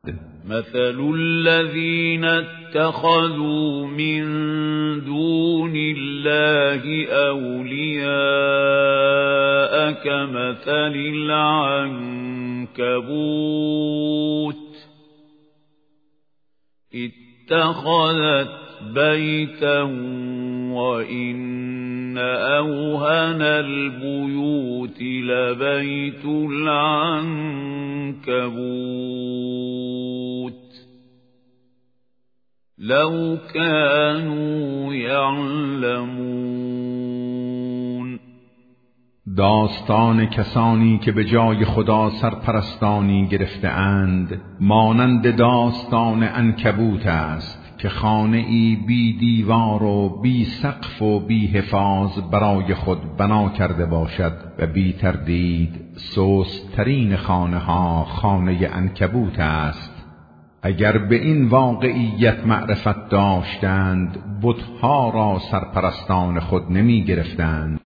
مثل الذين اتخذوا من دون الله أولياء كمثل العنكبوت اتخذت بيتا وإن أوهن البيوت لبيت العنكبوت لو كانوا يعلمون. داستان کسانی که به جای خدا سرپرستانی گرفته اند مانند داستان عنکبوت است که خانه‌ای بی دیوار و بی سقف و بی حفاظ برای خود بنا کرده باشد و بی تردید سست‌ترین خانه‌ها خانه عنکبوت است. اگر به این واقعیت معرفت داشتند بت‌ها را سرپرستان خود نمی گرفتند.